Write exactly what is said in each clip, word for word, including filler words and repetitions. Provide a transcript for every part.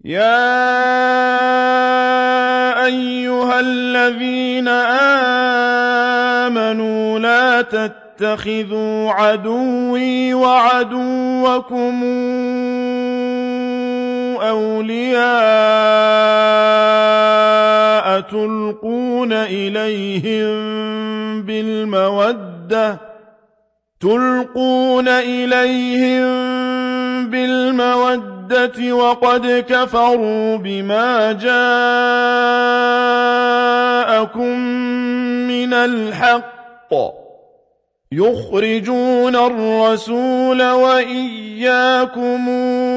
يَا أَيُّهَا الَّذِينَ آمَنُوا لَا تَتَّخِذُوا عَدُوِّي وَعَدُوَّكُمْ أَوْلِيَاءَ تُلْقُونَ إِلَيْهِم بِالْمَوَدَّةِ تُلْقُونَ إِلَيْهِم بِالْمَوَدَّةِ وَقَدْ كَفَرُوا بِمَا جَاءَكُم مِّنَ الْحَقِّ يُخْرِجُونَ الرَّسُولَ وَإِيَّاكُمْ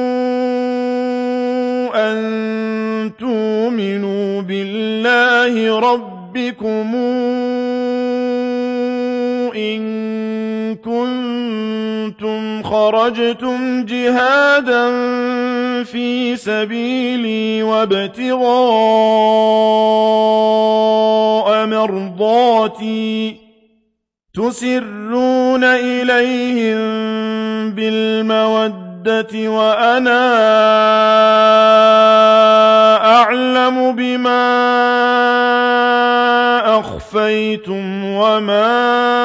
أَن تُؤْمِنُوا بِاللَّهِ رَبِّكُمْ إِن كُنتُمْ خَرَجْتُمْ جِهَادًا فِي سَبِيلِي وابتغاء مَرْضَاتِي تُسِرُّونَ إِلَيْهِم بِالْمَوَدَّةِ وَأَنَا أَعْلَمُ بِمَا أَخْفَيْتُمْ وَمَا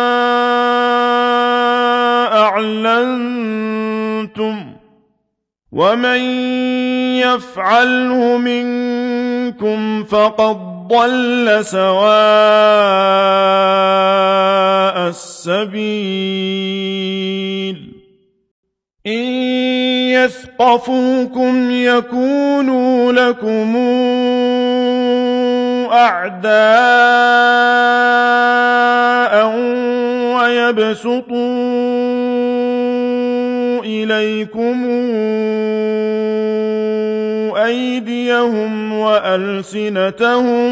أَعْلَنتُمْ وَمَن يَفْعَلْهُ مِنكُمْ فَقَدْ ضَلَّ سَوَاءَ السَّبِيلِ إِن يَثْقَفُوكُمْ يَكُونُوا لَكُمْ أَعْدَاءً وَيَبْسُطُوا إِلَيْكُمْ أَيْدِيَهُمْ وَأَلْسِنَتَهُم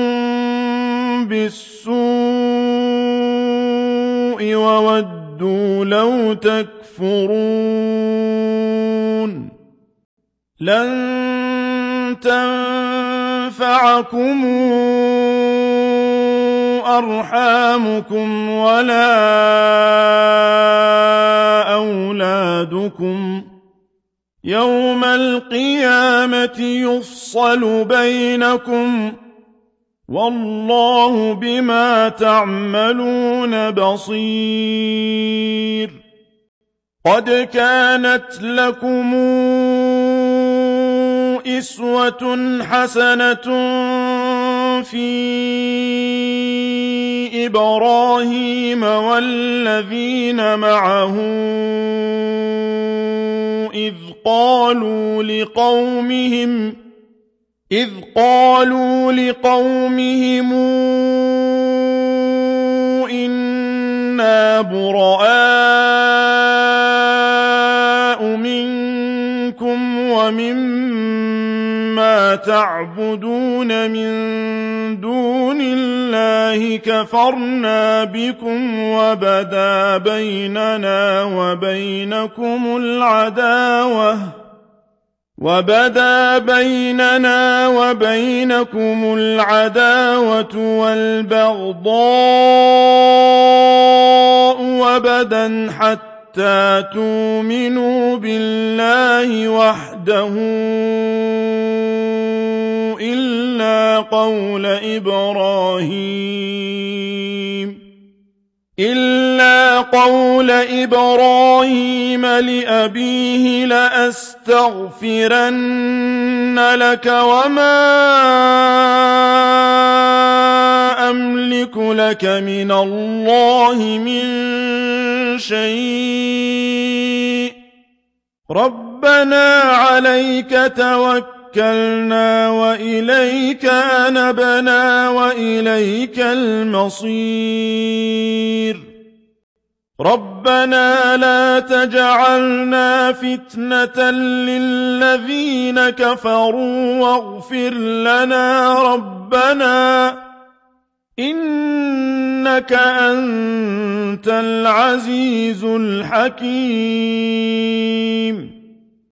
بِالسُّوءِ وَوَدُّوا لَوْ تَكْفُرُونَ لَن تَنفَعَكُمْ أَرْحَامُكُمْ وَلَا أَوْلَادُكُمْ يَوْمَ الْقِيَامَةِ يُفْصَلُ بَيْنَكُمْ وَاللَّهُ بِمَا تَعْمَلُونَ بَصِيرٌ قَدْ كَانَتْ لَكُمْ أُسْوَةٌ حَسَنَةٌ فِي إِبْرَاهِيمَ وَالَّذِينَ مَعَهُ إِذْ قَالُوا لِقَوْمِهِمْ إِذْ قَالُوا لِقَوْمِهِمْ إِنَّا بُرَآءُ مِنكُمْ وَمِمَّا تَعْبُدُونَ مِن دُونِ اللَّهِ كَفَرْنَا بِكُمْ وَبَدَا بَيْنَنَا وَبَيْنَكُمُ الْعَدَاوَةُ وَبَدَا بَيْنَنَا وَبَيْنَكُمُ الْعَدَاوَةُ وَالْبَغْضَاءُ أَبَدًا حَتَّىٰ تُؤْمِنُوا بِاللَّهِ وَحْدَهُ إِلَّا قَوْلَ إِبْرَاهِيمَ إِلَّا قَوْلَ إِبْرَاهِيمَ لِأَبِيهِ لَأَسْتَغْفِرَنَّ لَكَ وَمَا أَمْلِكُ لَكَ مِنَ اللَّهِ مِن شَيْءٍ رَبَّنَا عَلَيْكَ تَوَكَّلْنَا وَإِلَيْكَ أَنَبْنَا وَإِلَيْكَ الْمَصِيرُ رَبَّنَا لَا تَجْعَلْنَا فِتْنَةً لِّلَّذِينَ كَفَرُوا وَاغْفِرْ لَنَا رَبَّنَا إِنَّكَ أَنتَ الْعَزِيزُ الْحَكِيمُ